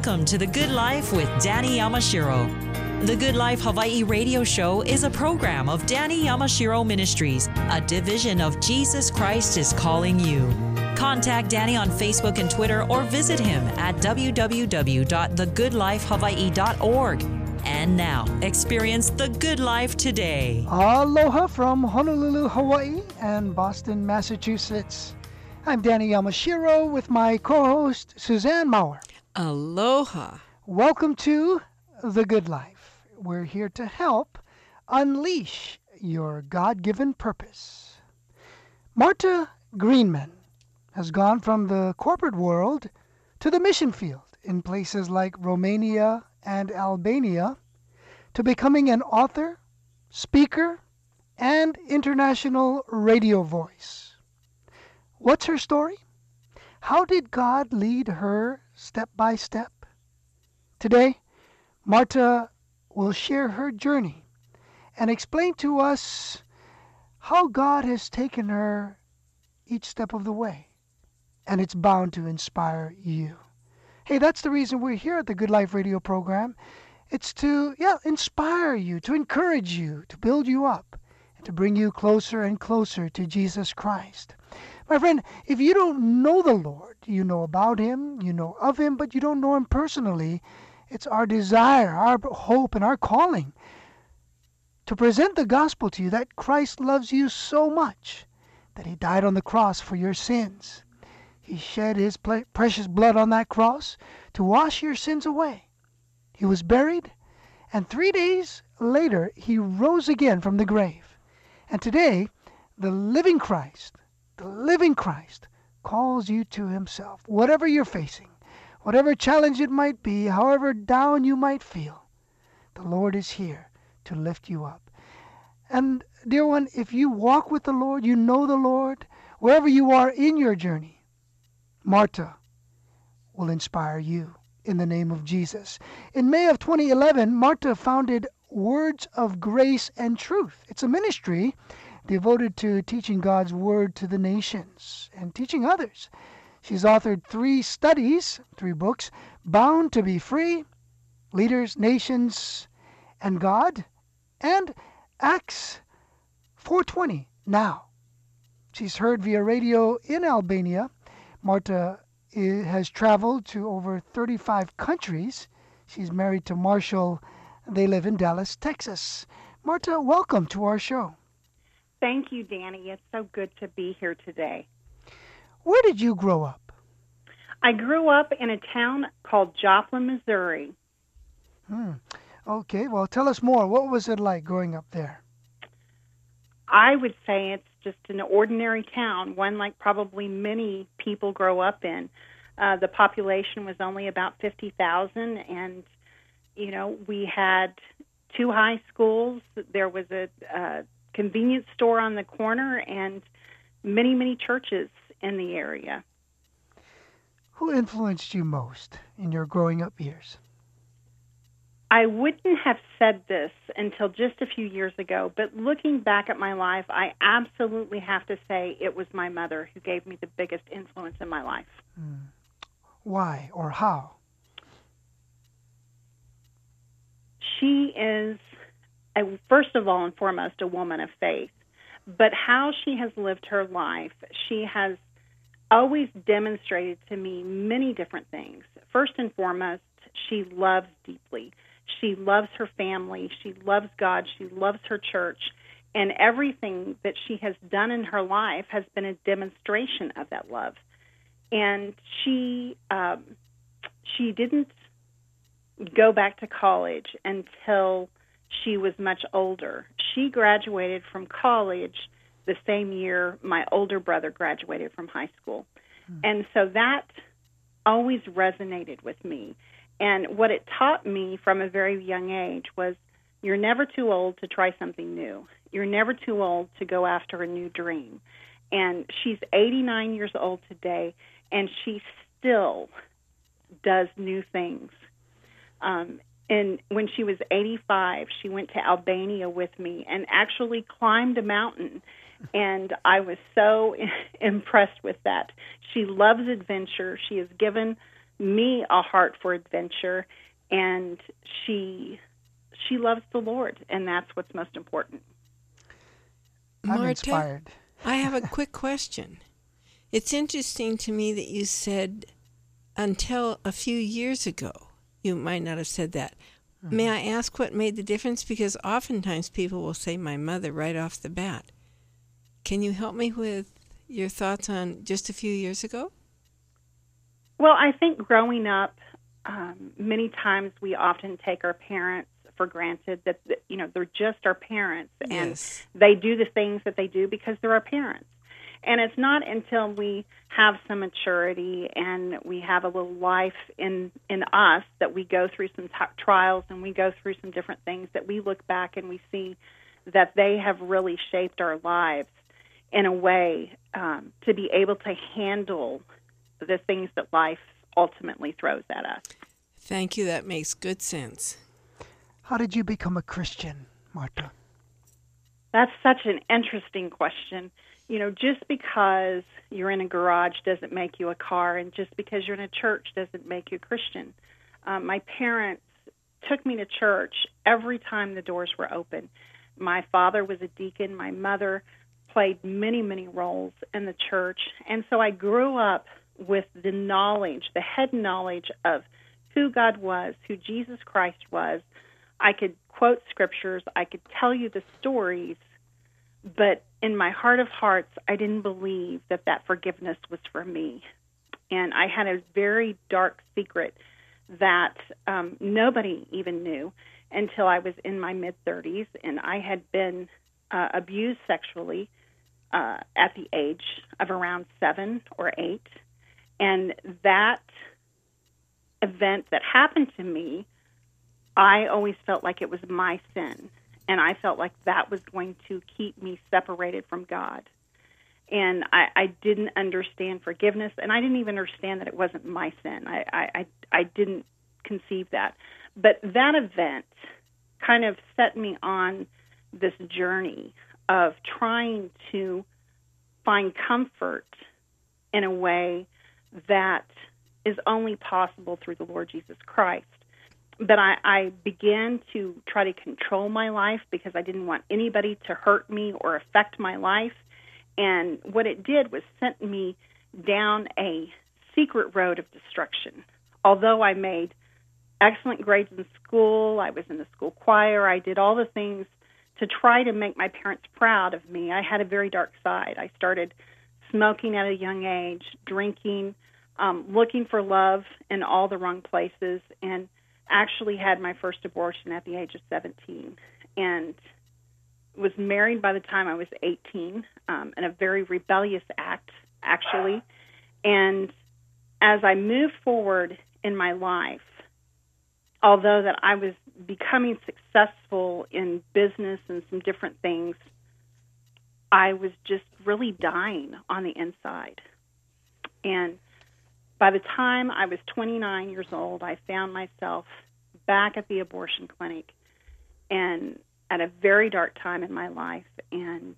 Welcome to The Good Life with Danny Yamashiro. The Good Life Hawaii radio show is a program of Danny Yamashiro Ministries, a division of Jesus Christ is Calling You. Contact Danny on Facebook and Twitter or visit him at www.thegoodlifehawaii.org. And now, experience the good life today. Aloha from Honolulu, Hawaii and Boston, Massachusetts. I'm Danny Yamashiro with my co-host, Suzanne Maurer. Aloha. Welcome to The Good Life. We're here to help unleash your God-given purpose. Marta Greenman has gone from the corporate world to the mission field in places like Romania and Albania to becoming an author, speaker, and international radio voice. What's her story? How did God lead her step by step? Today, Marta will share her journey and explain to us how God has taken her each step of the way. And it's bound to inspire you. Hey, that's the reason we're here at the Good Life radio program. It's to, inspire you, to encourage you, to build you up, and to bring you closer and closer to Jesus Christ. My friend, if you don't know the Lord, you know about Him, you know of Him, but you don't know Him personally, it's our desire, our hope, and our calling to present the gospel to you that Christ loves you so much that He died on the cross for your sins. He shed His precious blood on that cross to wash your sins away. He was buried, and 3 days later, He rose again from the grave. And today, the living Christ calls you to Himself. Whatever you're facing, whatever challenge it might be, however down you might feel, the Lord is here to lift you up. And dear one, if you walk with the Lord, you know the Lord, wherever you are in your journey, Marta will inspire you in the name of Jesus. In May of 2011, Marta founded Words of Grace and Truth. It's a ministry devoted to teaching God's Word to the nations and teaching others. She's authored 3 books, Bound to be Free, Leaders, Nations, and God, and Acts 4:20, Now. She's heard via radio in Albania. Marta has traveled to over 35 countries. She's married to Marshall. They live in Dallas, Texas. Marta, welcome to our show. Thank you, Danny. It's so good to be here today. Where did you grow up? I grew up in a town called Joplin, Missouri. Okay, well, tell us more. What was it like growing up there? I would say it's just an ordinary town, one like probably many people grow up in. The population was only about 50,000, and, we had 2 high schools. There was a convenience store on the corner and many, many churches in the area. Who influenced you most in your growing up years? I wouldn't have said this until just a few years ago, but looking back at my life, I absolutely have to say it was my mother who gave me the biggest influence in my life. Why or how? She is, first of all and foremost, a woman of faith. But how she has lived her life, she has always demonstrated to me many different things. First and foremost, she loves deeply. She loves her family. She loves God. She loves her church. And everything that she has done in her life has been a demonstration of that love. And she didn't go back to college until she was much older. She graduated from college the same year my older brother graduated from high school. And so that always resonated with me. And what it taught me from a very young age was you're never too old to try something new. You're never too old to go after a new dream. And she's 89 years old today, and she still does new things. And when she was 85, she went to Albania with me and actually climbed a mountain. And I was so impressed with that. She loves adventure. She has given me a heart for adventure, and she loves the Lord, and that's what's most important. I'm inspired. I have a quick question. It's interesting to me that you said until a few years ago. You might not have said that. Mm-hmm. May I ask what made the difference? Because oftentimes people will say my mother right off the bat. Can you help me with your thoughts on just a few years ago? Well, I think growing up, many times we often take our parents for granted that they're just our parents, and yes. They do the things that they do because they're our parents. And it's not until we have some maturity and we have a little life in us that we go through some trials and we go through some different things that we look back and we see that they have really shaped our lives in a way to be able to handle the things that life ultimately throws at us. Thank you. That makes good sense. How did you become a Christian, Marta? That's such an interesting question. Just because you're in a garage doesn't make you a car, and just because you're in a church doesn't make you a Christian. My parents took me to church every time the doors were open. My father was a deacon. My mother played many, many roles in the church. And so I grew up with the knowledge, the head knowledge of who God was, who Jesus Christ was. I could quote scriptures. I could tell you the stories. But in my heart of hearts, I didn't believe that forgiveness was for me. And I had a very dark secret that nobody even knew until I was in my mid-30s, and I had been abused sexually at the age of around 7 or 8. And that event that happened to me, I always felt like it was my sin. And I felt like that was going to keep me separated from God. And I didn't understand forgiveness, and I didn't even understand that it wasn't my sin. I didn't conceive that. But that event kind of set me on this journey of trying to find comfort in a way that is only possible through the Lord Jesus Christ. But I began to try to control my life because I didn't want anybody to hurt me or affect my life. And what it did was sent me down a secret road of destruction. Although I made excellent grades in school, I was in the school choir, I did all the things to try to make my parents proud of me, I had a very dark side. I started smoking at a young age, drinking, looking for love in all the wrong places, and actually had my first abortion at the age of 17, and was married by the time I was 18, in a very rebellious act, actually. And as I moved forward in my life, although that I was becoming successful in business and some different things, I was just really dying on the inside. And by the time I was 29 years old, I found myself back at the abortion clinic and at a very dark time in my life. And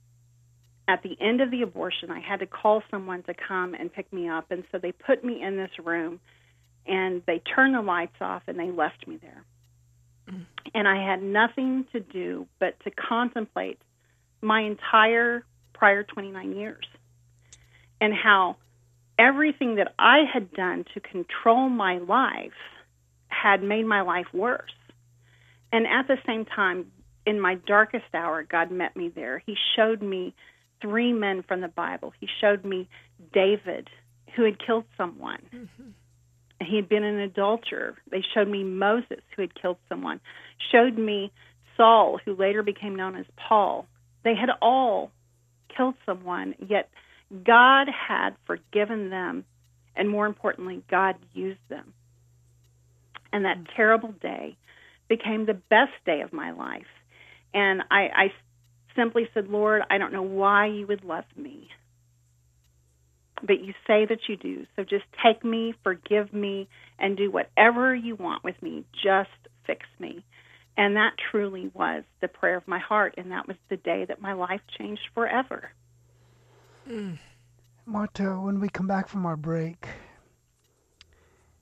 at the end of the abortion, I had to call someone to come and pick me up. And so they put me in this room, and they turned the lights off, and they left me there. And I had nothing to do but to contemplate my entire prior 29 years and how everything that I had done to control my life had made my life worse. And at the same time, in my darkest hour, God met me there. He showed me 3 men from the Bible. He showed me David, who had killed someone. Mm-hmm. He had been an adulterer. They showed me Moses, who had killed someone. Showed me Saul, who later became known as Paul. They had all killed someone, yet God had forgiven them, and more importantly, God used them. And that terrible day became the best day of my life. And I simply said, Lord, I don't know why you would love me, but you say that you do. So just take me, forgive me, and do whatever you want with me. Just fix me. And that truly was the prayer of my heart, and that was the day that my life changed forever. Marta, when we come back from our break,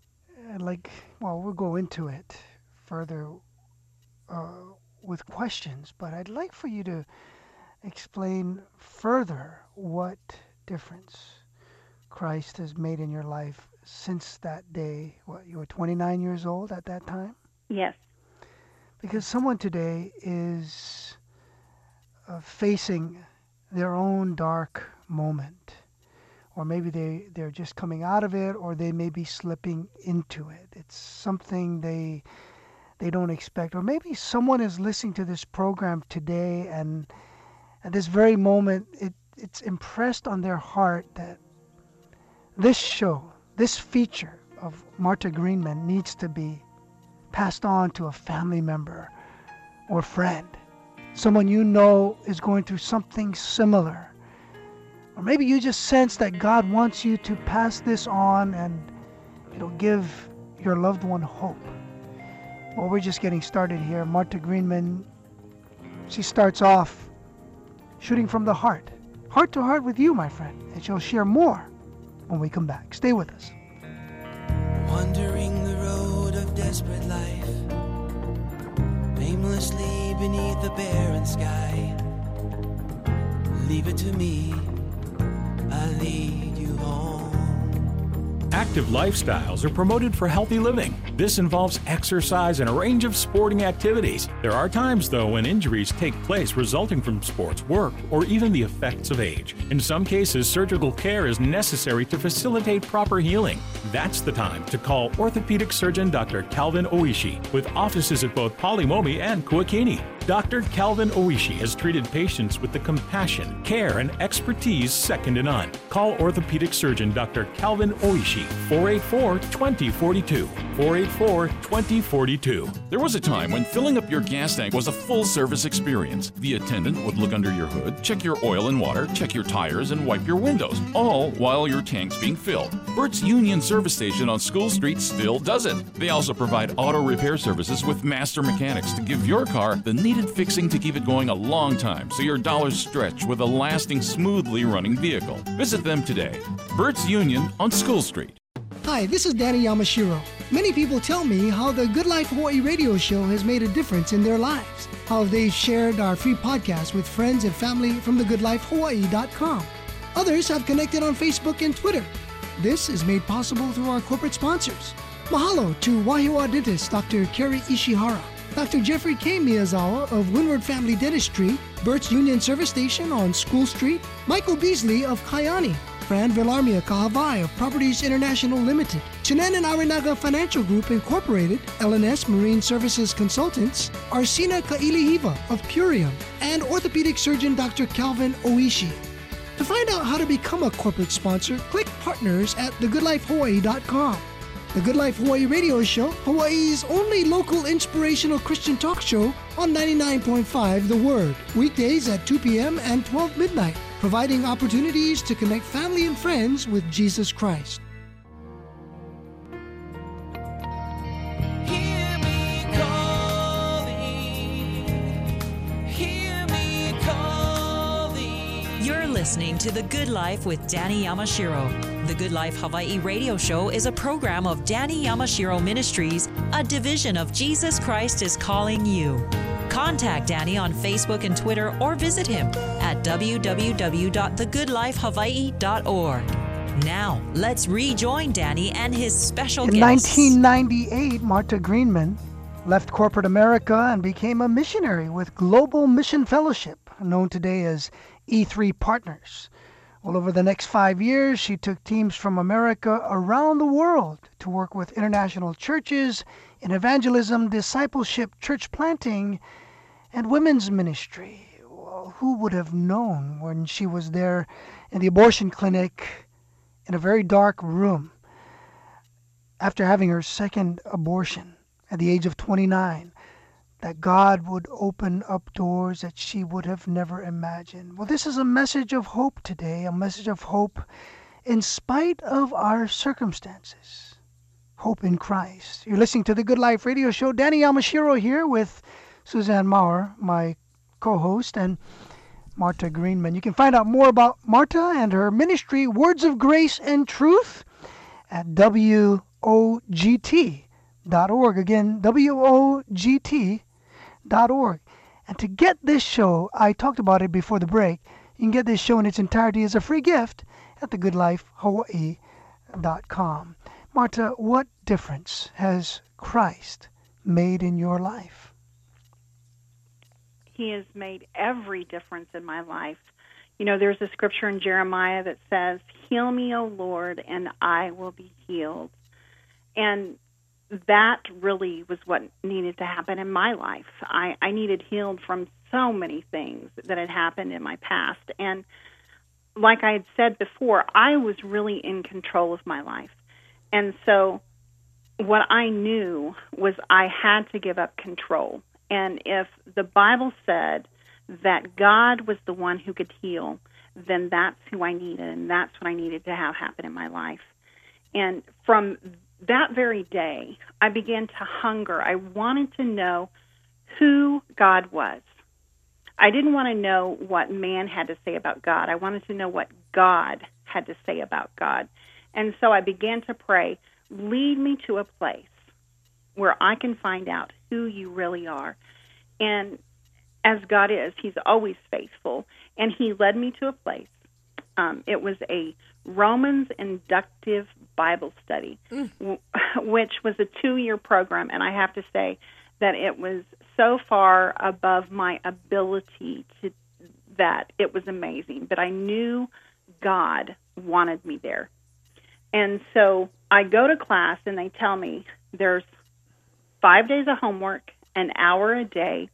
we'll go into it further with questions, but I'd like for you to explain further what difference Christ has made in your life since that day. You were 29 years old at that time? Yes. Because someone today is facing their own dark moment, or maybe they're just coming out of it, or they may be slipping into it. It's something they don't expect. Or maybe someone is listening to this program today, and at this very moment it's impressed on their heart that this show, this feature of Marta Greenman needs to be passed on to a family member or friend, someone you know is going through something similar. Or maybe you just sense that God wants you to pass this on and it'll give your loved one hope. Well, we're just getting started here. Marta Greenman, she starts off shooting from the heart to heart with you, my friend, and she'll share more when we come back. Stay with us. Wandering the road of desperate life, aimlessly beneath the barren sky. Leave it to me, I'll lead you home. Active lifestyles are promoted for healthy living. This involves exercise and a range of sporting activities. There are times, though, when injuries take place resulting from sports, work, or even the effects of age. In some cases, surgical care is necessary to facilitate proper healing. That's the time to call orthopedic surgeon Dr. Calvin Oishi, with offices at both Polimomi and Kuakini. Dr. Calvin Oishi has treated patients with the compassion, care, and expertise second to none. Call orthopedic surgeon Dr. Calvin Oishi, 484-2042, 484-2042. There was a time when filling up your gas tank was a full-service experience. The attendant would look under your hood, check your oil and water, check your tires, and wipe your windows, all while your tank's being filled. Bert's Union Service Station on School Street still does it. They also provide auto repair services with master mechanics to give your car the needed fixing to keep it going a long time so your dollars stretch with a lasting, smoothly running vehicle. Visit them today. Bert's Union on School Street. Hi, this is Danny Yamashiro. Many people tell me how the Good Life Hawaii radio show has made a difference in their lives, how they've shared our free podcast with friends and family from thegoodlifehawaii.com. Others have connected on Facebook and Twitter. This is made possible through our corporate sponsors. Mahalo to Wahiawa dentist Dr. Kerry Ishihara, Dr. Jeffrey K. Miyazawa of Windward Family Dentistry, Bert's Union Service Station on School Street, Michael Beasley of Kaiani, Fran Villarmia Kahavai of Properties International Limited, Chinen and Arinaga Financial Group Incorporated, LNS Marine Services Consultants, Arsina Kailihiva of Purium, and orthopedic surgeon Dr. Calvin Oishi. To find out how to become a corporate sponsor, click Partners at thegoodlifehawaii.com. The Good Life Hawaii radio show, Hawaii's only local inspirational Christian talk show on 99.5 The Word, weekdays at 2 p.m. and 12 midnight, providing opportunities to connect family and friends with Jesus Christ. Hear me calling, hear me calling. You're listening to The Good Life with Danny Yamashiro. The Good Life Hawaii radio show is a program of Danny Yamashiro Ministries, a division of Jesus Christ is Calling You. Contact Danny on Facebook and Twitter or visit him at www.thegoodlifehawaii.org. Now, let's rejoin Danny and his special In guests. 1998, Marta Greenman left corporate America and became a missionary with Global Mission Fellowship, known today as E3 Partners. Well, over the next 5 years, she took teams from America around the world to work with international churches in evangelism, discipleship, church planting, and women's ministry. Well, who would have known when she was there in the abortion clinic in a very dark room after having her second abortion at the age of 29, that God would open up doors that she would have never imagined. Well, this is a message of hope today, a message of hope in spite of our circumstances. Hope in Christ. You're listening to the Good Life radio show. Danny Yamashiro here with Suzanne Maurer, my co-host, and Marta Greenman. You can find out more about Marta and her ministry, Words of Grace and Truth, at WORD WOGT.org. Again, WOGT.org. And to get this show, I talked about it before the break, you can get this show in its entirety as a free gift at thegoodlifehawaii.com. Marta, what difference has Christ made in your life? He has made every difference in my life. You know, there's a scripture in Jeremiah that says, "Heal me, O Lord, and I will be healed." And that really was what needed to happen in my life. I needed healed from so many things that had happened in my past. And like I had said before, I was really in control of my life. And so what I knew was I had to give up control. And if the Bible said that God was the one who could heal, then that's who I needed, and that's what I needed to have happen in my life. And from that very day, I began to hunger. I wanted to know who God was. I didn't want to know what man had to say about God. I wanted to know what God had to say about God. And so I began to pray, lead me to a place where I can find out who you really are. And as God is, He's always faithful. And He led me to a place. It was a Romans inductive Bible study, which was a 2-year program. And I have to say that it was so far above my ability that it was amazing. But I knew God wanted me there. And so I go to class, and they tell me there's 5 days of homework, an hour a day,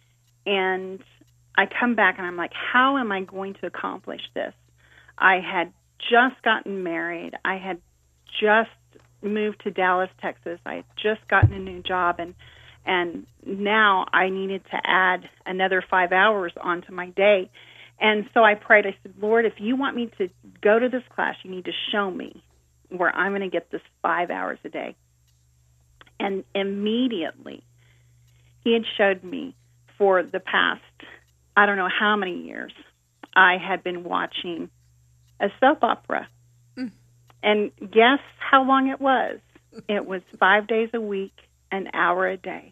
and I come back, and I'm like, how am I going to accomplish this? I had just gotten married. I had just moved to Dallas, Texas. I had just gotten a new job, and now I needed to add another 5 hours onto my day. And so I prayed. I said, Lord, if you want me to go to this class, you need to show me where I'm going to get this 5 hours a day. And immediately, He had showed me for the past, I don't know how many years, I had been watching a soap opera. And guess how long it was? It was 5 days a week, an hour a day.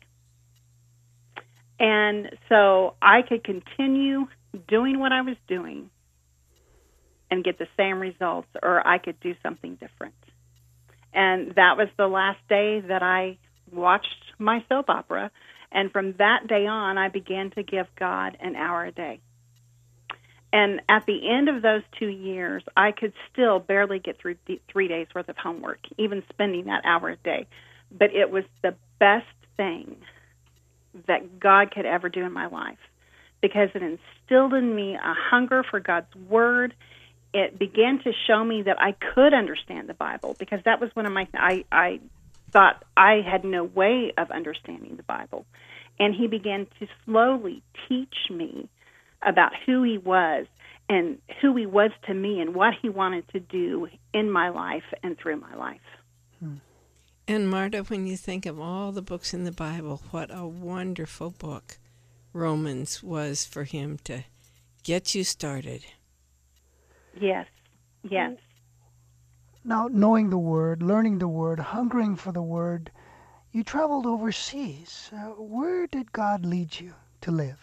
And so I could continue doing what I was doing and get the same results, or I could do something different. And that was the last day that I watched my soap opera. And from that day on, I began to give God an hour a day. And at the end of those 2 years, I could still barely get through 3 days' worth of homework, even spending that hour a day. But it was the best thing that God could ever do in my life, because it instilled in me a hunger for God's Word. It began to show me that I could understand the Bible, because that was one of my, I thought I had no way of understanding the Bible. And He began to slowly teach me about who He was and who He was to me and what He wanted to do in my life and through my life. And Marta, when you think of all the books in the Bible, what a wonderful book Romans was for Him to get you started. Yes, yes. Now, knowing the Word, learning the Word, hungering for the Word, you traveled overseas. Where did God lead you to live?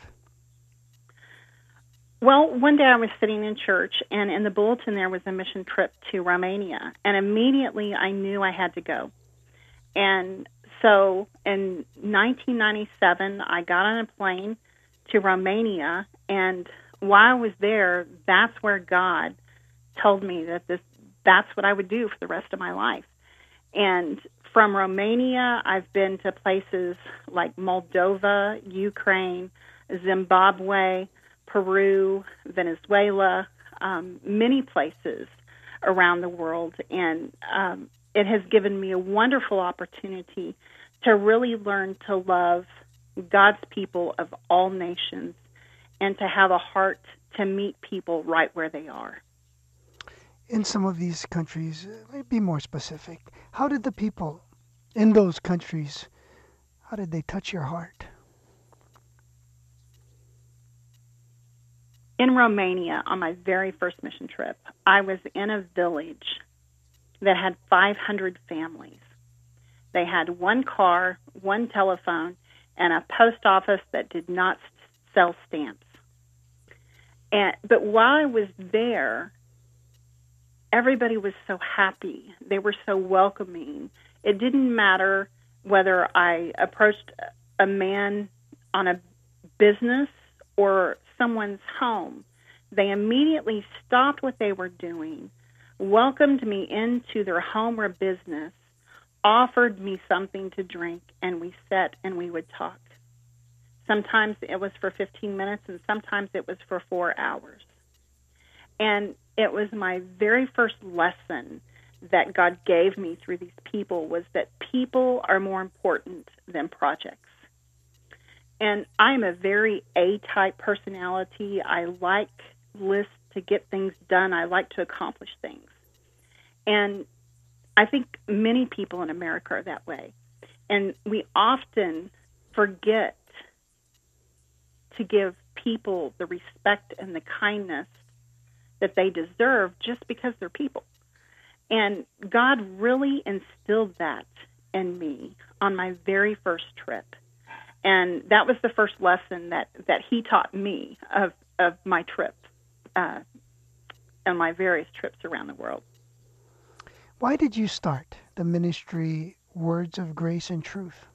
Well, one day I was sitting in church, and in the bulletin there was a mission trip to Romania, and immediately I knew I had to go. And so in 1997, I got on a plane to Romania, and while I was there, that's where God told me that that's what I would do for the rest of my life. And from Romania, I've been to places like Moldova, Ukraine, Zimbabwe, Peru, Venezuela, many places around the world. And it has given me a wonderful opportunity to really learn to love God's people of all nations and to have a heart to meet people right where they are. In some of these countries, be more specific. How did the people in those countries, how did they touch your heart? In Romania, on my very first mission trip, I was in a village that had 500 families. They had one car, one telephone, and a post office that did not sell stamps. But while I was there, everybody was so happy. They were so welcoming. It didn't matter whether I approached a man on a business or someone's home. They immediately stopped what they were doing, welcomed me into their home or business, offered me something to drink, and we sat and we would talk. Sometimes it was for 15 minutes, and sometimes it was for 4 hours. And it was my very first lesson that God gave me through these people, was that people are more important than projects. And I'm a very A-type personality. I like lists to get things done. I like to accomplish things. And I think many people in America are that way. And we often forget to give people the respect and the kindness that they deserve just because they're people. And God really instilled that in me on my very first trip. And that was the first lesson that he taught me of my trip and my various trips around the world. Why did you start the ministry Words of Grace and Truth?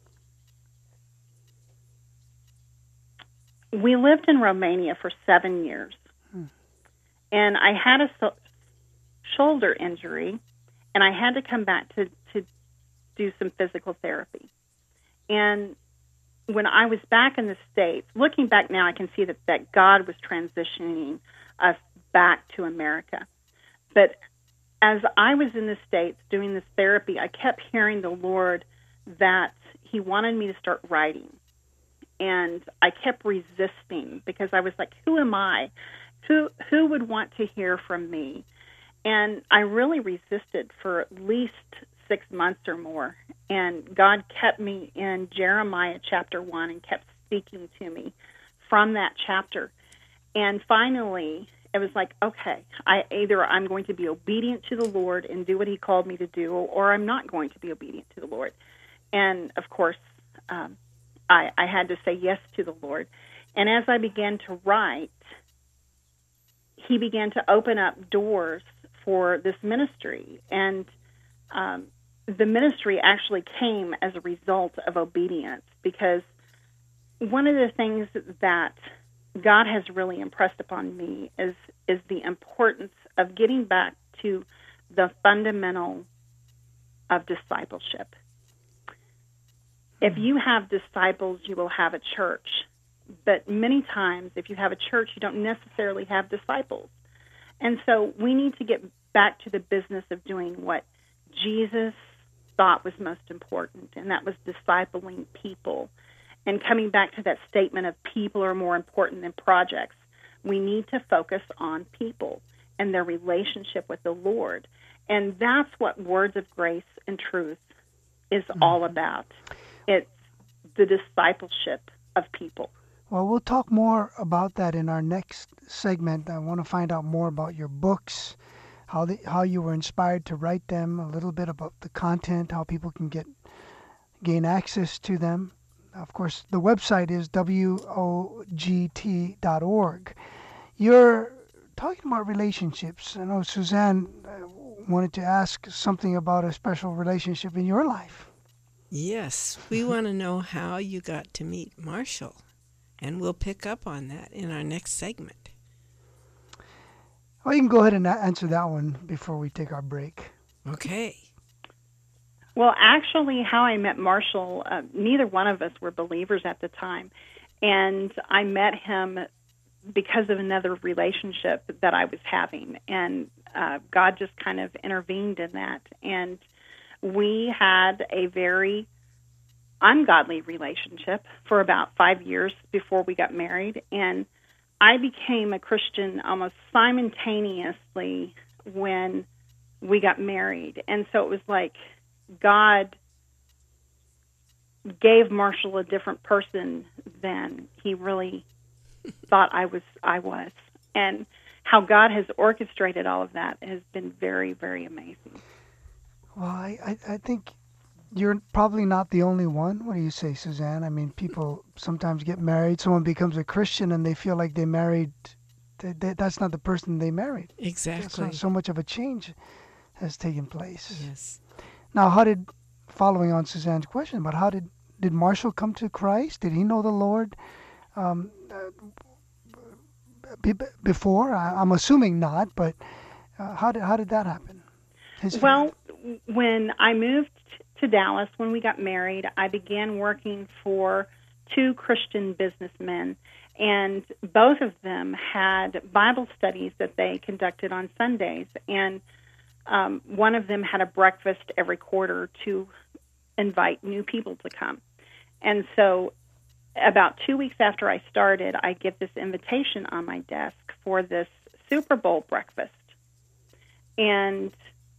We lived in Romania for 7 years. And I had a shoulder injury, and I had to come back to do some physical therapy. And when I was back in the States, looking back now, I can see that God was transitioning us back to America. But as I was in the States doing this therapy, I kept hearing the Lord that he wanted me to start writing. And I kept resisting because I was like, who am I? Who would want to hear from me? And I really resisted for at least 6 months or more. And God kept me in Jeremiah chapter 1 and kept speaking to me from that chapter. And finally, it was like, okay, either I'm going to be obedient to the Lord and do what he called me to do, or I'm not going to be obedient to the Lord. And, of course, I had to say yes to the Lord. And as I began to write, he began to open up doors for this ministry. And the ministry actually came as a result of obedience, because one of the things that God has really impressed upon me is the importance of getting back to the fundamental of discipleship. If you have disciples, you will have a church. But many times, if you have a church, you don't necessarily have disciples. And so we need to get back to the business of doing what Jesus thought was most important, and that was discipling people. And coming back to that statement of people are more important than projects, we need to focus on people and their relationship with the Lord. And that's what Words of Grace and Truth is all about. It's the discipleship of people. Well, we'll talk more about that in our next segment. I want to find out more about your books, how you were inspired to write them, a little bit about the content, how people can gain access to them. Of course, the website is wogt.org. You're talking about relationships. I know Suzanne wanted to ask something about a special relationship in your life. Yes, we want to know how you got to meet Marshall, and we'll pick up on that in our next segment. Well, you can go ahead and answer that one before we take our break. Okay. Well, actually, how I met Marshall, neither one of us were believers at the time. And I met him because of another relationship that I was having. And God just kind of intervened in that. And we had a very ungodly relationship for about 5 years before we got married. And I became a Christian almost simultaneously when we got married. And so it was like God gave Marshall a different person than he really thought I was. And how God has orchestrated all of that has been very, very amazing. Well, I think you're probably not the only one. What do you say, Suzanne? I mean, people sometimes get married. Someone becomes a Christian and they feel like they married. That's not the person they married. Exactly. So much of a change has taken place. Yes. Now, following on Suzanne's question, but how did Marshall come to Christ? Did he know the Lord before? I'm assuming not, but how did that happen? Well, when I moved to Dallas, when we got married, I began working for 2 Christian businessmen, and both of them had Bible studies that they conducted on Sundays, and one of them had a breakfast every quarter to invite new people to come. And so about 2 weeks after I started, I get this invitation on my desk for this Super Bowl breakfast. And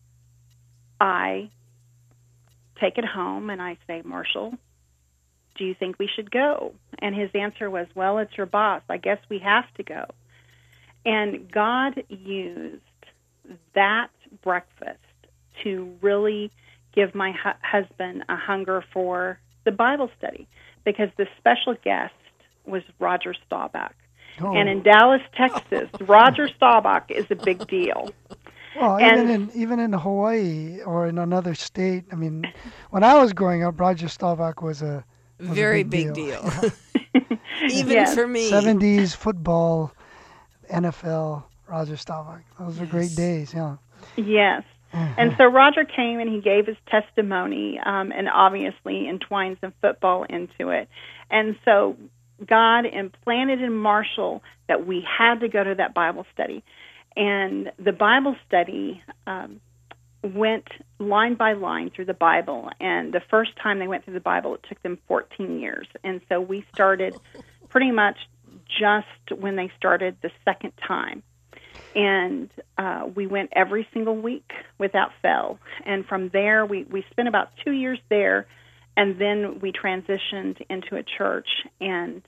I take it home and I say, Marshall, do you think we should go? And his answer was, well, it's your boss. I guess we have to go. And God used that breakfast to really give my husband a hunger for the Bible study, because the special guest was Roger Staubach. Oh. And in Dallas, Texas, Roger Staubach is a big deal. Well, even in Hawaii or in another state, I mean, when I was growing up, Roger Staubach was a very big deal. Even for me. 70s football, NFL, Roger Staubach. Those were great days, yeah. Yes. And so Roger came and he gave his testimony, and obviously entwined some football into it. And so God implanted in Marshall that we had to go to that Bible study. And the Bible study went line by line through the Bible. And the first time they went through the Bible, it took them 14 years. And so we started pretty much just when they started the second time. And we went every single week without fail. And from there, we spent about 2 years there, and then we transitioned into a church. And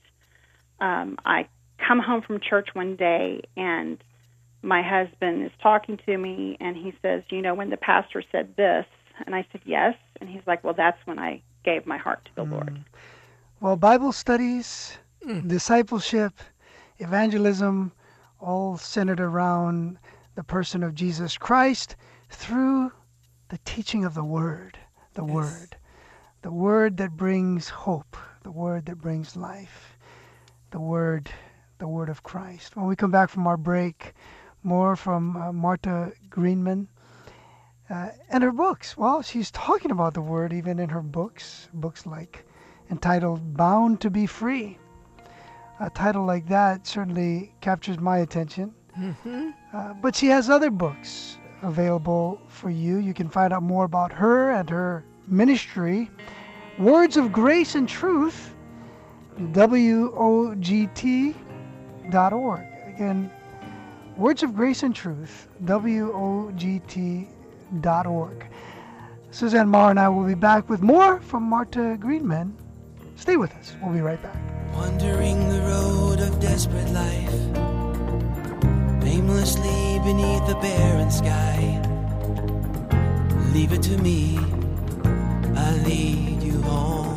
I come home from church one day, and my husband is talking to me, and he says, you know, when the pastor said this, and I said, yes. And he's like, well, that's when I gave my heart to the Lord. Well, Bible studies, discipleship, evangelism, all centered around the person of Jesus Christ through the teaching of the Word, the Word that brings hope, the Word that brings life, the Word of Christ. When we come back from our break, more from Marta Greenman and her books. Well, she's talking about the Word even in her books like entitled Bound to be Free. A title like that certainly captures my attention. But she has other books available for you. You can find out more about her and her ministry. Words of Grace and Truth, WOGT.org. Again, Words of Grace and Truth, WOGT.org. Suzanne Maher and I will be back with more from Marta Greenman. Stay with us. We'll be right back. Wandering the road of desperate life, aimlessly beneath the barren sky. Leave it to me, I'll lead you home.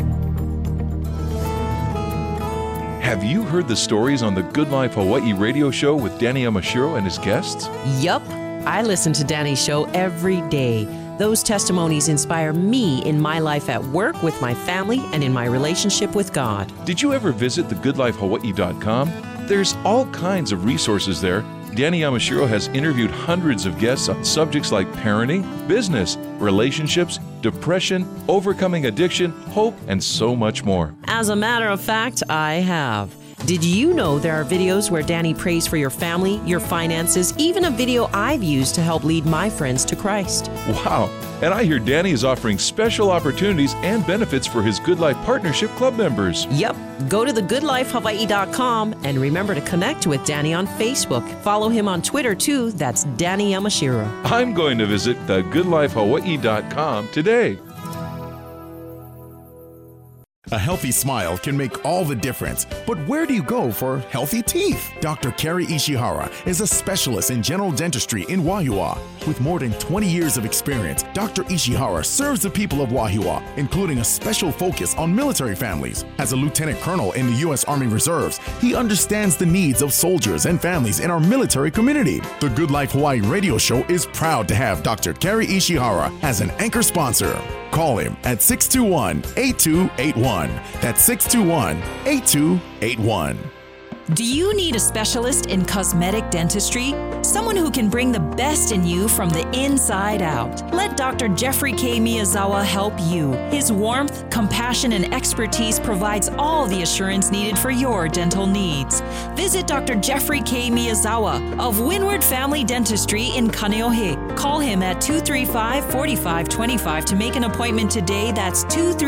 Have you heard the stories on the Good Life Hawaii radio show with Danny Yamashiro and his guests? Yup. I listen to Danny's show every day. Those testimonies inspire me in my life at work, with my family, and in my relationship with God. Did you ever visit thegoodlifehawaii.com? There's all kinds of resources there. Danny Yamashiro has interviewed hundreds of guests on subjects like parenting, business, relationships, depression, overcoming addiction, hope, and so much more. As a matter of fact, I have. Did you know there are videos where Danny prays for your family, your finances, even a video I've used to help lead my friends to Christ? Wow! And I hear Danny is offering special opportunities and benefits for his Good Life Partnership Club members. Yep. Go to thegoodlifehawaii.com and remember to connect with Danny on Facebook. Follow him on Twitter too. That's Danny Yamashiro. I'm going to visit thegoodlifehawaii.com today. A healthy smile can make all the difference, but where do you go for healthy teeth? Dr. Kerry Ishihara is a specialist in general dentistry in Wahiawa. With more than 20 years of experience, Dr. Ishihara serves the people of Wahiawa, including a special focus on military families. As a lieutenant colonel in the U.S. Army Reserves, he understands the needs of soldiers and families in our military community. The Good Life Hawaii radio show is proud to have Dr. Kerry Ishihara as an anchor sponsor. Call him at 621-8281. That's 621-8281. Do you need a specialist in cosmetic dentistry? Someone who can bring the best in you from the inside out. Let Dr. Jeffrey K. Miyazawa help you. His warmth, compassion, and expertise provides all the assurance needed for your dental needs. Visit Dr. Jeffrey K. Miyazawa of Windward Family Dentistry in Kaneohe. Call him at 235-4525 to make an appointment today. That's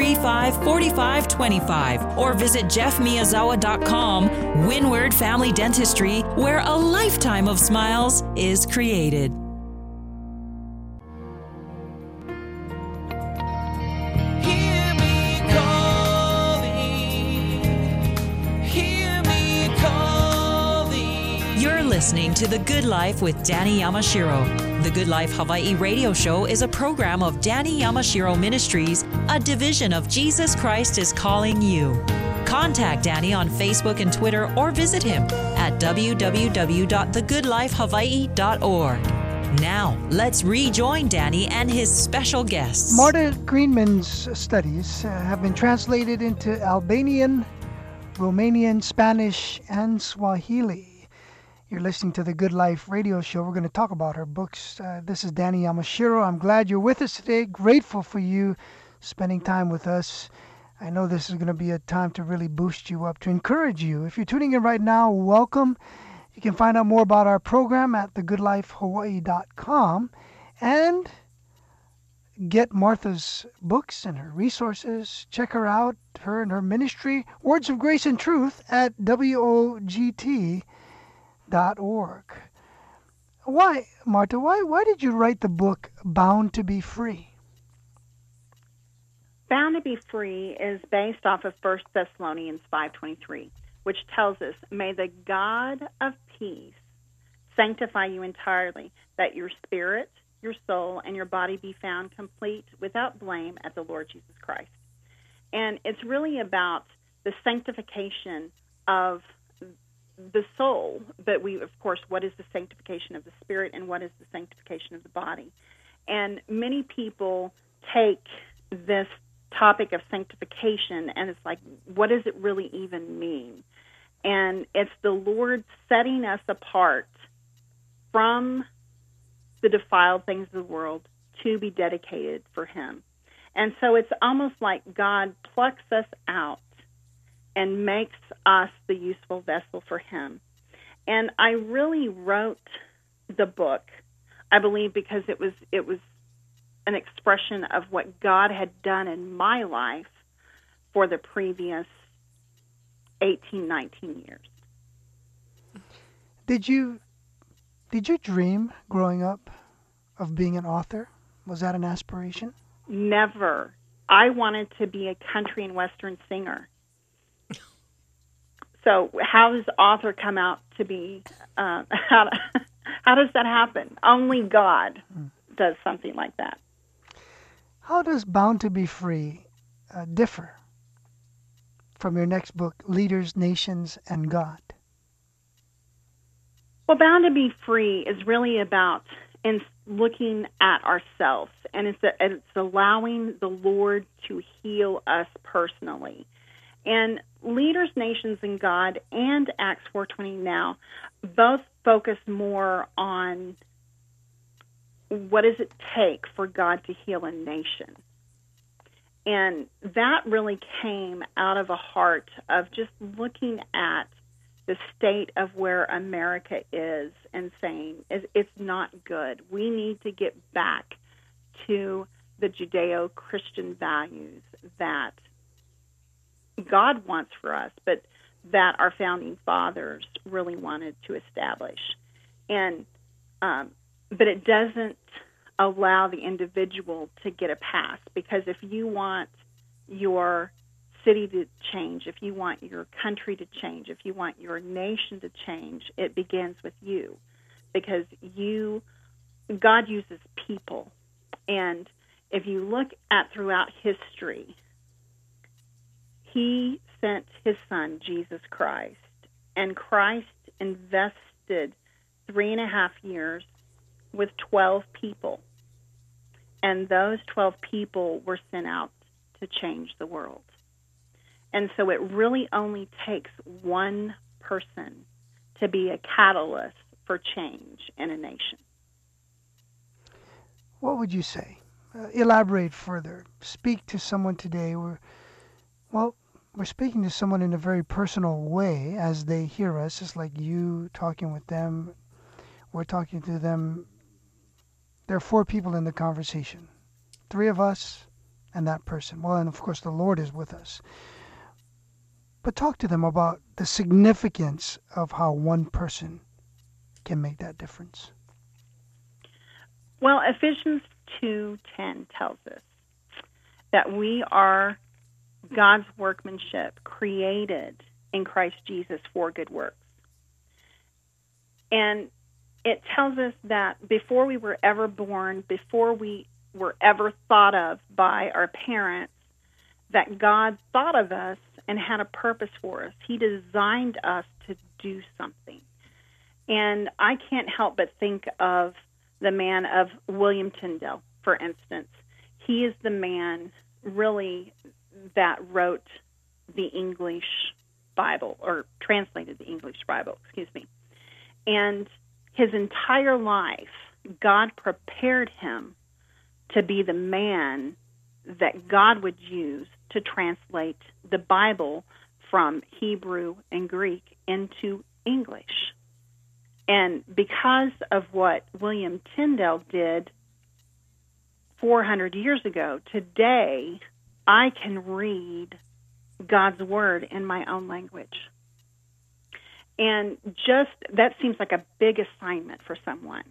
235-4525. Or visit jeffmiyazawa.com. Windward Family Dentistry, where a lifetime of smiles is created. Hear me calling. You're listening to The Good Life with Danny Yamashiro. The Good Life Hawaii radio show is a program of Danny Yamashiro Ministries, a division of Jesus Christ is Calling You. Contact Danny on Facebook and Twitter or visit him at www.thegoodlifehawaii.org. Now, let's rejoin Danny and his special guests. Marta Greenman's studies have been translated into Albanian, Romanian, Spanish, and Swahili. You're listening to the Good Life radio show. We're going to talk about her books. This is Danny Yamashiro. I'm glad you're with us today. Grateful for you spending time with us. I know this is going to be a time to really boost you up, to encourage you. If you're tuning in right now, welcome. You can find out more about our program at thegoodlifehawaii.com and get Martha's books and her resources. Check her out, her and her ministry, Words of Grace and Truth, at WOGT.org. Why, Martha, why did you write the book Bound to Be Free? Bound to be Free is based off of 1 Thessalonians 5:23, which tells us, "May the God of peace sanctify you entirely, that your spirit, your soul, and your body be found complete without blame at the Lord Jesus Christ." And it's really about the sanctification of the soul, but of course, what is the sanctification of the spirit and what is the sanctification of the body? And many people take this topic of sanctification and it's like, what does it really even mean? And it's the Lord setting us apart from the defiled things of the world to be dedicated for Him. And so it's almost like God plucks us out and makes us the useful vessel for Him. And I really wrote the book, I believe, because it was an expression of what God had done in my life for the previous 18, 19 years. Did you dream growing up of being an author? Was that an aspiration? Never. I wanted to be a country and western singer. So how does author come out to be? How does that happen? Only God does something like that. How does Bound to Be Free differ from your next book, Leaders, Nations, and God? Well, Bound to Be Free is really about looking at ourselves, and it's allowing the Lord to heal us personally. And Leaders, Nations, and God and Acts 4:20 now both focus more on what does it take for God to heal a nation. And that really came out of a heart of just looking at the state of where America is and saying it's not good. We need to get back to the Judeo-Christian values that God wants for us, but that our founding fathers really wanted to establish. And but it doesn't allow the individual to get a pass, because if you want your city to change, if you want your country to change, if you want your nation to change, it begins with you, because God uses people. And if you look at throughout history, he sent his son, Jesus Christ, and Christ invested 3.5 years with 12 people. And those 12 people were sent out to change the world. And so it really only takes one person to be a catalyst for change in a nation. What would you say? Elaborate further. Speak to someone today. We're speaking to someone in a very personal way as they hear us, just like you talking with them. We're talking to them. There are 4 people in the conversation. 3 of us and that person. Well, and of course the Lord is with us. But talk to them about the significance of how one person can make that difference. Well, Ephesians 2:10 tells us that we are God's workmanship, created in Christ Jesus for good works. And it tells us that before we were ever born, before we were ever thought of by our parents, that God thought of us and had a purpose for us. He designed us to do something. And I can't help but think of the man of William Tyndale, for instance. He is the man, really, that wrote the English Bible, or translated the English Bible, And his entire life, God prepared him to be the man that God would use to translate the Bible from Hebrew and Greek into English. And because of what William Tyndale did 400 years ago, today I can read God's Word in my own language. And just that seems like a big assignment for someone.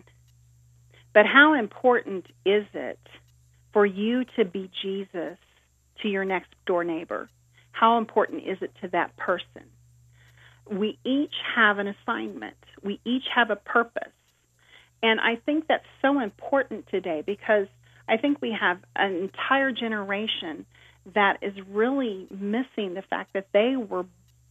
But how important is it for you to be Jesus to your next door neighbor? How important is it to that person? We each have an assignment. We each have a purpose. And I think that's so important today, because I think we have an entire generation that is really missing the fact that they were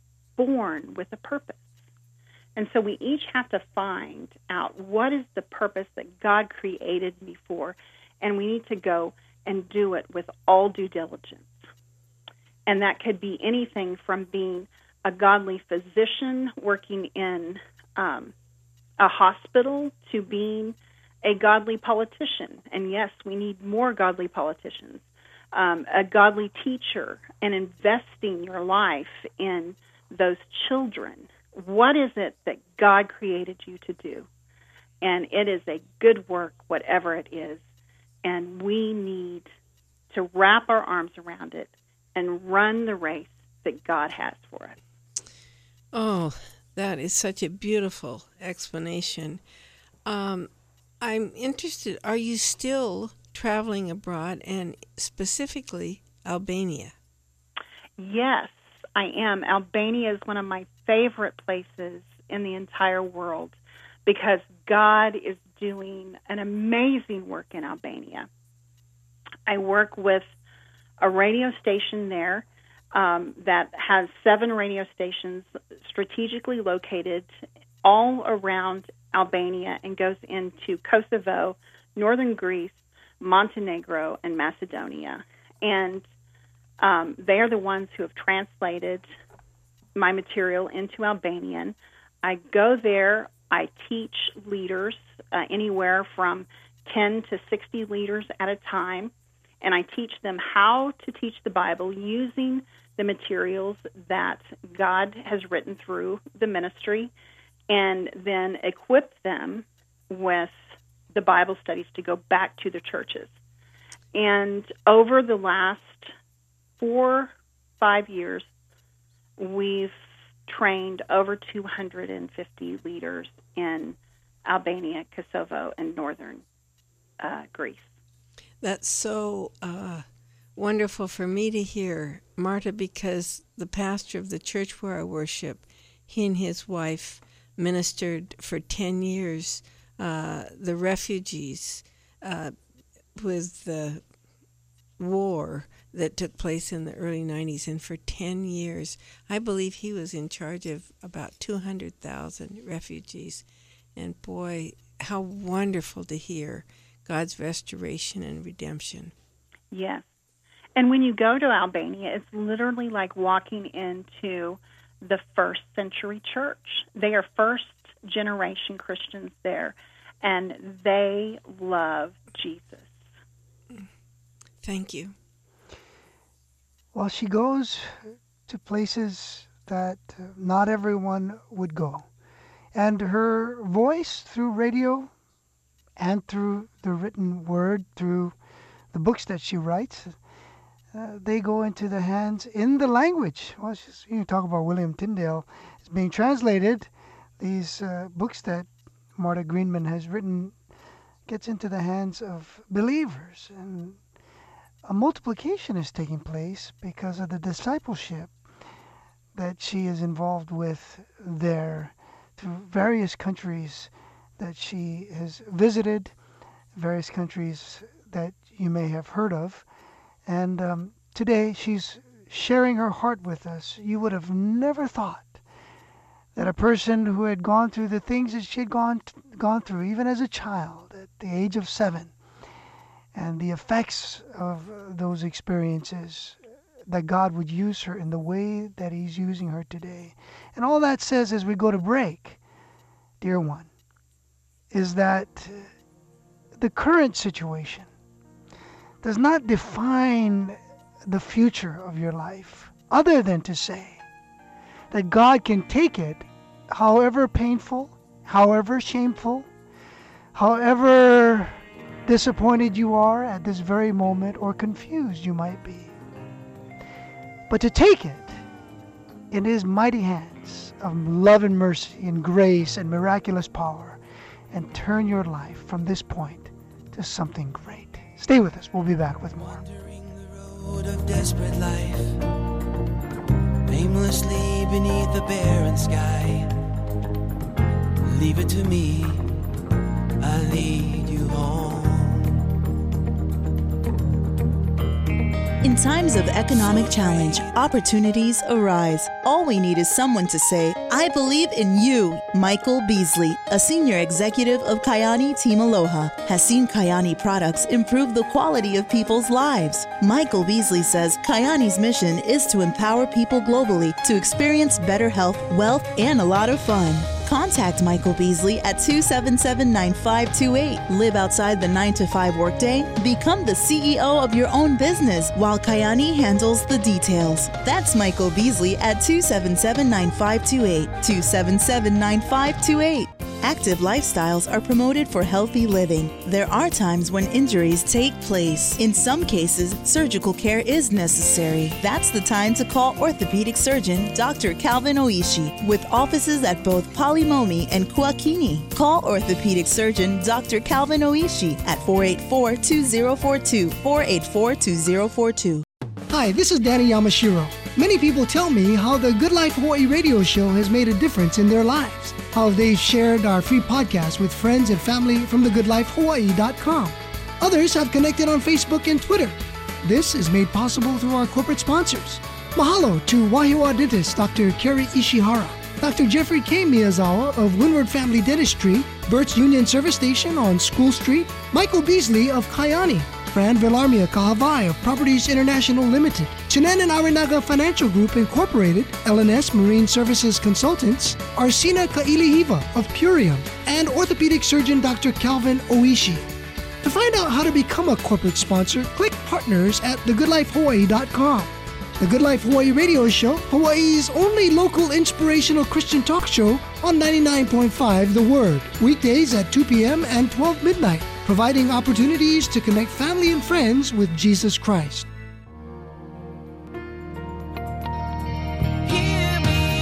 born with a purpose. And so we each have to find out, what is the purpose that God created me for? And we need to go and do it with all due diligence. And that could be anything from being a godly physician working in a hospital to being a godly politician. And yes, we need more godly politicians. A godly teacher, and investing your life in those children. What is it that God created you to do? And it is a good work, whatever it is. And we need to wrap our arms around it and run the race that God has for us. Oh, that is such a beautiful explanation. I'm interested, are you still traveling abroad, and specifically Albania? Yes, I am. Albania is one of my favorite places in the entire world, because God is doing an amazing work in Albania. I work with a radio station there that has 7 radio stations strategically located all around Albania, and goes into Kosovo, northern Greece, Montenegro, and Macedonia. And they are the ones who have translated my material into Albanian. I go there, I teach leaders, anywhere from 10 to 60 leaders at a time, and I teach them how to teach the Bible using the materials that God has written through the ministry, and then equip them with the Bible studies to go back to the churches. And over the last 4-5 years, we've trained over 250 leaders in Albania, Kosovo, and northern Greece. That's so wonderful for me to hear, Marta, because the pastor of the church where I worship, he and his wife ministered for 10 years the refugees with the war that took place in the early 90s. And for 10 years, I believe he was in charge of about 200,000 refugees. And boy, how wonderful to hear God's restoration and redemption. Yes. And when you go to Albania, it's literally like walking into the first century church. They are first generation Christians there, and they love Jesus. Thank you. Well, she goes to places that not everyone would go. And her voice through radio and through the written word, through the books that she writes, they go into the hands in the language. Well, you talk about William Tyndale. It's being translated. These books that Marta Greenman has written gets into the hands of believers. And a multiplication is taking place because of the discipleship that she is involved with there, to various countries that she has visited, various countries that you may have heard of. And today she's sharing her heart with us. You would have never thought that a person who had gone through the things that she had gone through, even as a child, at the age of 7, and the effects of those experiences, that God would use her in the way that He's using her today. And all that says as we go to break, dear one, is that the current situation does not define the future of your life, other than to say that God can take it, however painful, however shameful, however disappointed you are at this very moment, or confused you might be, but to take it in His mighty hands of love and mercy and grace and miraculous power, and turn your life from this point to something great. Stay with us. We'll be back with more. Wandering the road of desperate life, aimlessly beneath the barren sky. Leave it to me, I'll lead you home. In times of economic challenge, opportunities arise. All we need is someone to say, I believe in you. Michael Beasley, a senior executive of Kayani Team Aloha, has seen Kayani products improve the quality of people's lives. Michael Beasley says Kayani's mission is to empower people globally to experience better health, wealth, and a lot of fun. Contact Michael Beasley at 277-9528. Live outside the 9-to-5 workday. Become the CEO of your own business while Kayani handles the details. That's Michael Beasley at 277-9528. 277-9528. Active lifestyles are promoted for healthy living. There are times when injuries take place. In some cases, surgical care is necessary. That's the time to call orthopedic surgeon Dr. Calvin Oishi, with offices at both Palimomi and Kuakini. Call orthopedic surgeon Dr. Calvin Oishi at 484-2042, 484-2042. Hi, this is Danny Yamashiro. Many people tell me how the Good Life Hawaii radio show has made a difference in their lives, how they've shared our free podcast with friends and family from thegoodlifehawaii.com. Others have connected on Facebook and Twitter. This is made possible through our corporate sponsors. Mahalo to Wahiawa dentist Dr. Kerry Ishihara, Dr. Jeffrey K. Miyazawa of Windward Family Dentistry, Burt's Union Service Station on School Street, Michael Beasley of Kayani, Fran Villarmia Kahavai of Properties International Limited, Chinan and Arinaga Financial Group Incorporated, LNS Marine Services Consultants, Arsina Kailihiva of Purium, and orthopedic surgeon Dr. Calvin Oishi. To find out how to become a corporate sponsor, click Partners at thegoodlifehawaii.com. The Good Life Hawaii radio show, Hawaii's only local inspirational Christian talk show on 99.5 The Word, weekdays at 2 p.m. and 12 midnight, providing opportunities to connect family and friends with Jesus Christ. Hear me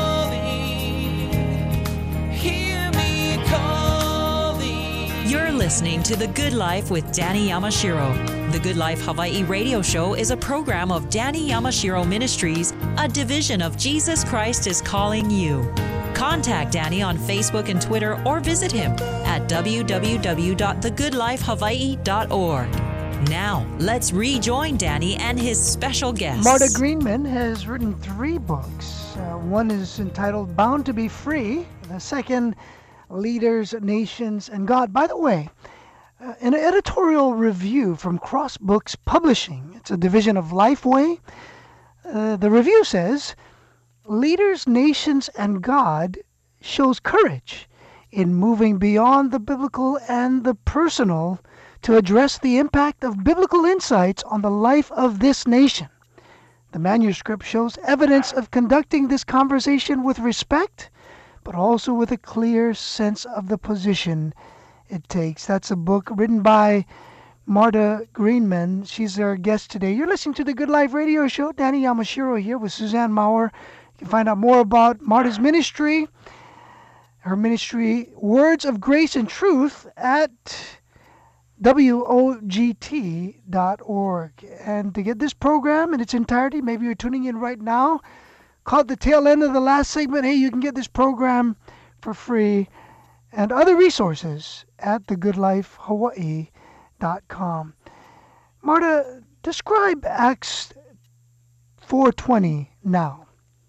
calling, hear me calling. You're listening listening to The Good Life with Danny Yamashiro. The Good Life Hawaii radio show is a program of Danny Yamashiro Ministries, a division of Jesus Christ is Calling You. Contact Danny on Facebook and Twitter or visit him at www.thegoodlifehawaii.org. Now, let's rejoin Danny and his special guest. Marta Greenman has written 3 books. One is entitled Bound to be Free. The second, Leaders, Nations, and God. By the way, an editorial review from Cross Books Publishing, it's a division of Lifeway. The review says, Leaders, Nations, and God shows courage in moving beyond the biblical and the personal to address the impact of biblical insights on the life of this nation. The manuscript shows evidence of conducting this conversation with respect, but also with a clear sense of the position it takes. That's a book written by Marta Greenman. She's our guest today. You're listening to the Good Life Radio Show. Danny Yamashiro here with Suzanne Maurer. You can find out more about Marta's ministry, her ministry, Words of Grace and Truth, at WOGT.org. And to get this program in its entirety, maybe you're tuning in right now, caught the tail end of the last segment, hey, you can get this program for free and other resources at thegoodlifehawaii.com. Marta, describe Acts 4:20 now.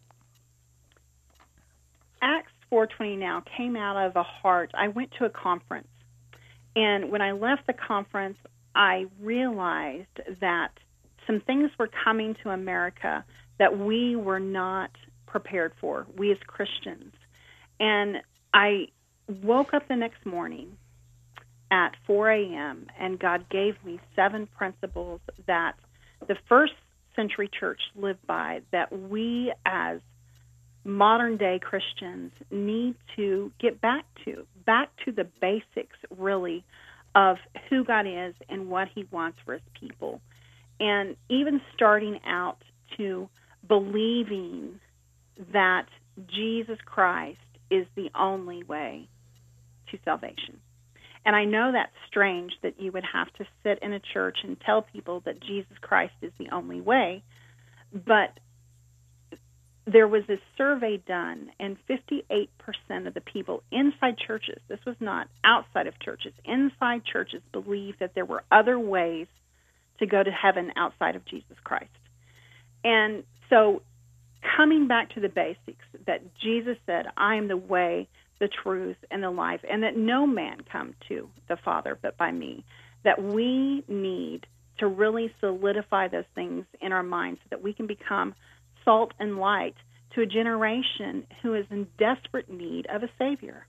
Acts 4:20 now came out of a heart. I went to a conference, and when I left the conference, I realized that some things were coming to America that we were not prepared for, we as Christians. And I woke up the next morning at 4 a.m., and God gave me 7 principles that the first century church lived by, that we as modern-day Christians need to get back to the basics, really, of who God is and what He wants for His people. And even starting out to believing that Jesus Christ is the only way to salvation. And I know that's strange that you would have to sit in a church and tell people that Jesus Christ is the only way, but there was a survey done, and 58% of the people inside churches, this was not outside of churches, inside churches believed that there were other ways to go to heaven outside of Jesus Christ. And so coming back to the basics, that Jesus said, I am the way, the truth, and the life, and that no man come to the Father but by me, that we need to really solidify those things in our minds so that we can become salt and light to a generation who is in desperate need of a Savior.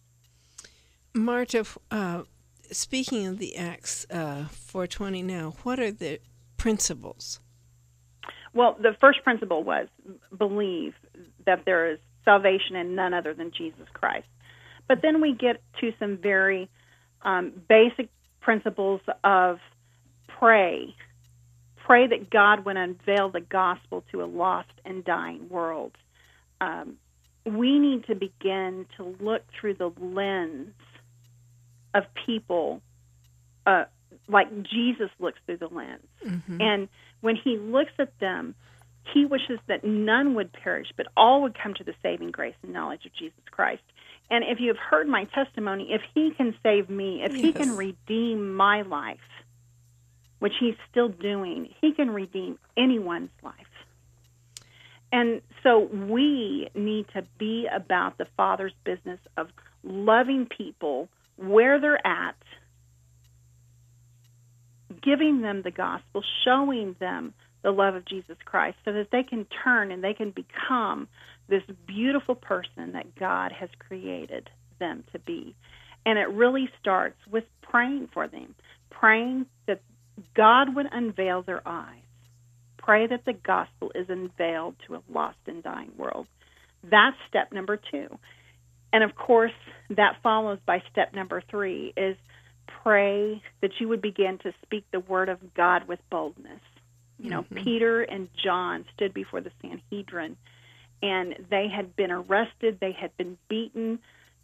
Marta, speaking of the Acts 4:20 now, what are the principles? Well, the first principle was believe that there is salvation in none other than Jesus Christ. But then we get to some very basic principles of pray. Pray that God would unveil the gospel to a lost and dying world. We need to begin to look through the lens of people like Jesus looks through the lens. Mm-hmm. And when He looks at them, He wishes that none would perish, but all would come to the saving grace and knowledge of Jesus Christ. And if you have heard my testimony, if He can save me, if He can redeem my life, which He's still doing, He can redeem anyone's life. And so we need to be about the Father's business of loving people where they're at, giving them the gospel, showing them the love of Jesus Christ so that they can turn and they can become this beautiful person that God has created them to be. And it really starts with praying for them, praying that God would unveil their eyes. Pray that the gospel is unveiled to a lost and dying world. That's step number 2. And of course, that follows by step number 3 is pray that you would begin to speak the word of God with boldness. You know, Peter and John stood before the Sanhedrin, and they had been arrested, they had been beaten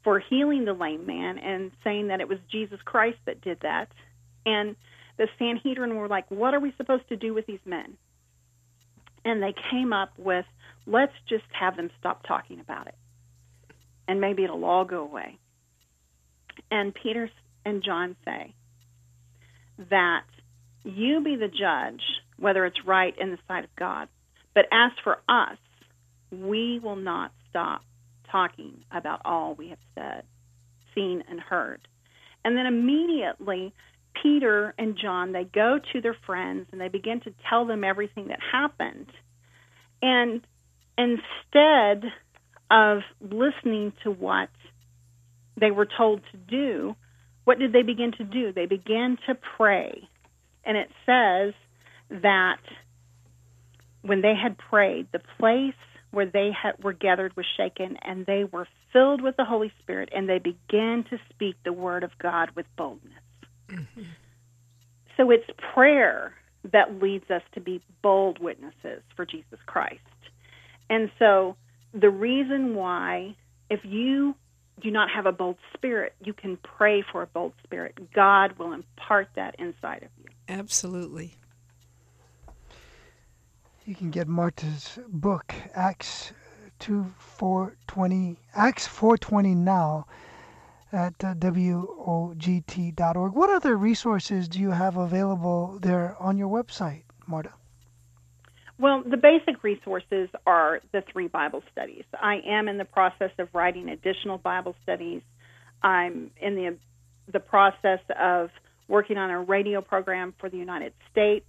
for healing the lame man and saying that it was Jesus Christ that did that. And the Sanhedrin were like, what are we supposed to do with these men? And they came up with, let's just have them stop talking about it, and maybe it'll all go away. And Peter and John say that you be the judge whether it's right in the sight of God. But as for us, we will not stop talking about all we have said, seen, and heard. And then immediately, Peter and John, they go to their friends and they begin to tell them everything that happened. And instead of listening to what they were told to do, what did they begin to do? They began to pray. And it says that when they had prayed, the place where they were gathered was shaken, and they were filled with the Holy Spirit, and they began to speak the word of God with boldness. Mm-hmm. So it's prayer that leads us to be bold witnesses for Jesus Christ. And so the reason why, if you do not have a bold spirit, you can pray for a bold spirit. God will impart that inside of you. Absolutely. You can get Marta's book, Acts 4:20 now at WOGT.org. What other resources do you have available there on your website, Marta? Well, the basic resources are the 3 Bible studies. I am in the process of writing additional Bible studies. I'm in the process of working on a radio program for the United States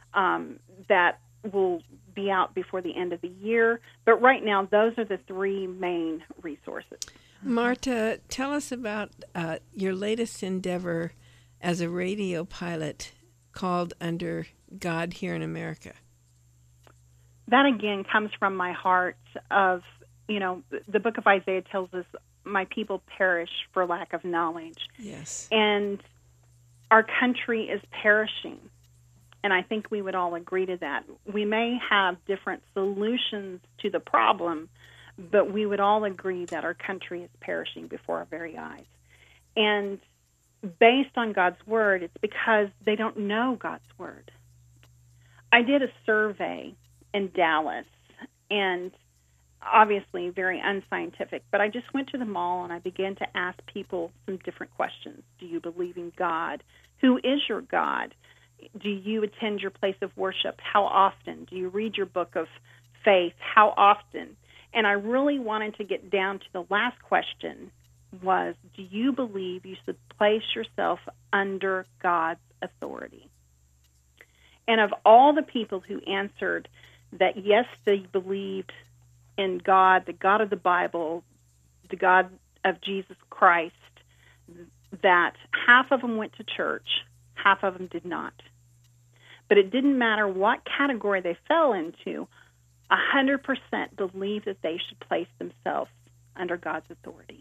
that will be out before the end of the year. But right now, those are the 3 main resources. Marta, tell us about your latest endeavor as a radio pilot called Under God Here in America. That, again, comes from my heart of, the book of Isaiah tells us, my people perish for lack of knowledge. Yes. And our country is perishing. And I think we would all agree to that. We may have different solutions to the problem, but we would all agree that our country is perishing before our very eyes. And based on God's Word, it's because they don't know God's Word. I did a survey in Dallas, and obviously very unscientific, but I just went to the mall and I began to ask people some different questions. Do you believe in God? Who is your God? Do you attend your place of worship? How often? Do you read your book of faith? How often? And I really wanted to get down to the last question was, do you believe you should place yourself under God's authority? And of all the people who answered that yes, they believed in God, the God of the Bible, the God of Jesus Christ, that half of them went to church, half of them did not. But it didn't matter what category they fell into, 100% believed that they should place themselves under God's authority.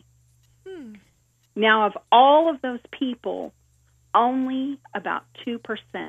Now, of all of those people, only about 2%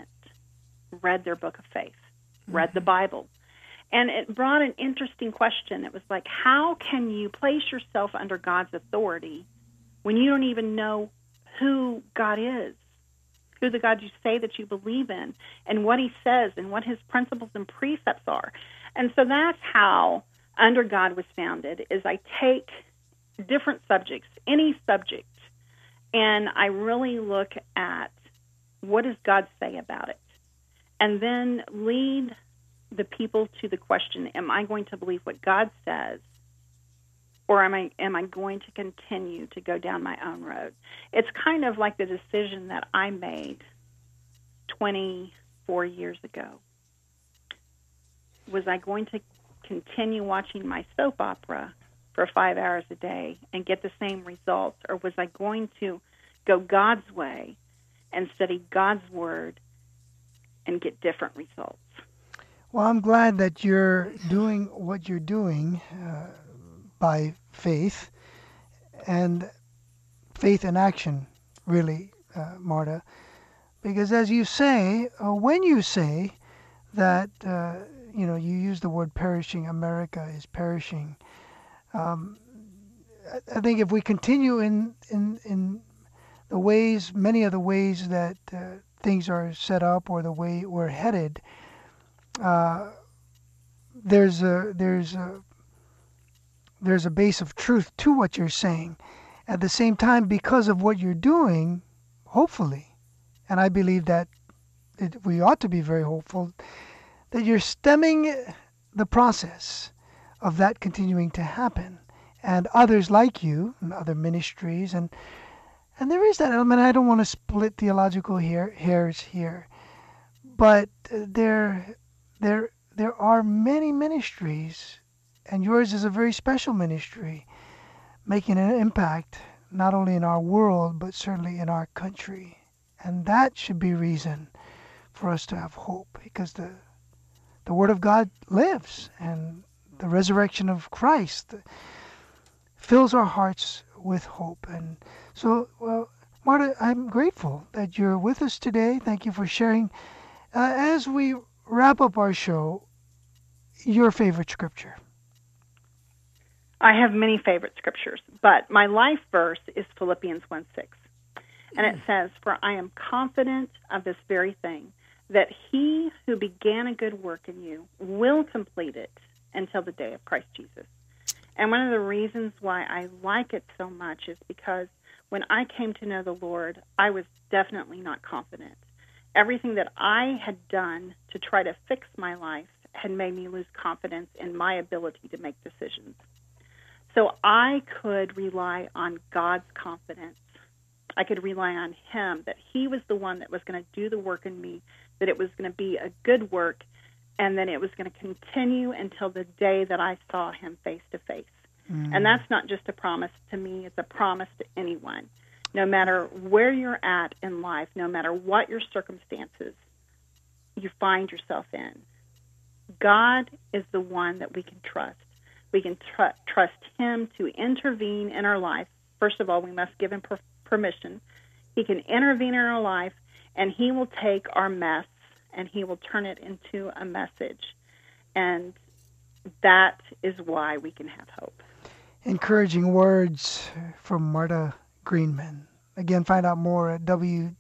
read their book of faith, read the Bible. And it brought an interesting question. It was like, how can you place yourself under God's authority when you don't even know who God is, who the God you say that you believe in, and what he says, and what his principles and precepts are? And so that's how Under God was founded, is I take different subjects, any subject, and I really look at what does God say about it, and then lead the people to the question, am I going to believe what God says, or am I going to continue to go down my own road? It's kind of like the decision that I made 24 years ago. Was I going to continue watching my soap opera for 5 hours a day and get the same results, or was I going to go God's way and study God's Word and get different results? Well, I'm glad that you're doing what you're doing by faith, and faith in action, really, Marta. Because as you say, when you say that, you use the word perishing, America is perishing, I think if we continue in the ways, many of the ways that things are set up or the way we're headed, there's a base of truth to what you're saying. At the same time, because of what you're doing, hopefully, and I believe that we ought to be very hopeful, that you're stemming the process of that continuing to happen. And others like you, and other ministries, and there is that element. I don't want to split theological hairs here, but there are many ministries, and yours is a very special ministry, making an impact not only in our world, but certainly in our country. And that should be reason for us to have hope, because the Word of God lives, and the resurrection of Christ fills our hearts with hope. And so, well, Marta, I'm grateful that you're with us today. Thank you for sharing. As we wrap up our show, your favorite scripture. I have many favorite scriptures, but my life verse is Philippians 1:6. And it says, "For I am confident of this very thing, that he who began a good work in you will complete it until the day of Christ Jesus." And one of the reasons why I like it so much is because when I came to know the Lord, I was definitely not confident. Everything that I had done to try to fix my life had made me lose confidence in my ability to make decisions. So I could rely on God's confidence. I could rely on Him, that He was the one that was going to do the work in me, that it was going to be a good work, and then it was going to continue until the day that I saw Him face to face. And that's not just a promise to me, it's a promise to anyone. No matter where you're at in life, no matter what your circumstances you find yourself in, God is the one that we can trust. We can trust Him to intervene in our life. First of all, we must give Him permission. He can intervene in our life, and He will take our mess and He will turn it into a message. And that is why we can have hope. Encouraging words from Marta Greenman. Again, find out more at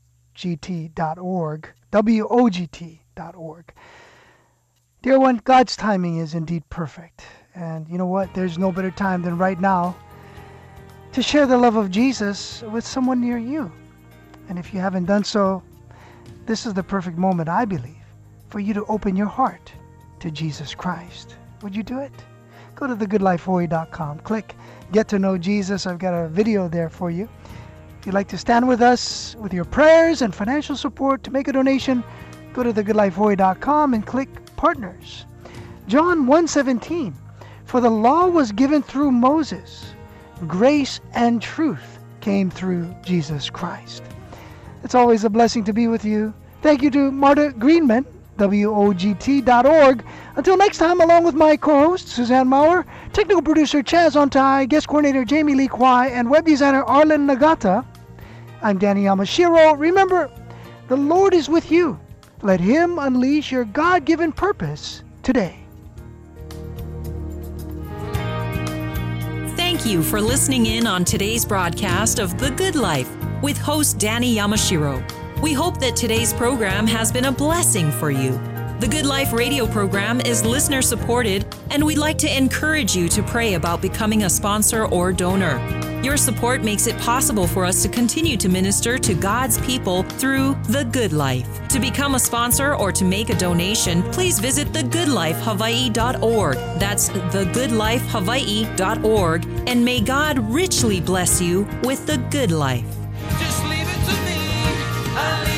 WOGT.org. WOGT.org. Dear one, God's timing is indeed perfect. And you know what? There's no better time than right now to share the love of Jesus with someone near you. And if you haven't done so, this is the perfect moment, I believe, for you to open your heart to Jesus Christ. Would you do it? Go to thegoodlifehawaii.com. Click Get to Know Jesus. I've got a video there for you. If you'd like to stand with us with your prayers and financial support to make a donation, go to thegoodlifehawaii.com and click Partners. John 1:17. For the law was given through Moses. Grace and truth came through Jesus Christ. It's always a blessing to be with you. Thank you to Marta Greenman, WOGT.org. Until next time, along with my co-host, Suzanne Maurer, technical producer Chaz Ontai, guest coordinator Jamie Lee Kwai, and web designer Arlen Nagata, I'm Danny Yamashiro. Remember, the Lord is with you. Let Him unleash your God-given purpose today. Thank you for listening in on today's broadcast of The Good Life with host Danny Yamashiro. We hope that today's program has been a blessing for you. The Good Life radio program is listener supported, and we'd like to encourage you to pray about becoming a sponsor or donor. Your support makes it possible for us to continue to minister to God's people through The Good Life. To become a sponsor or to make a donation, please visit thegoodlifehawaii.org. That's thegoodlifehawaii.org, and may God richly bless you with the good life. Just leave it to me.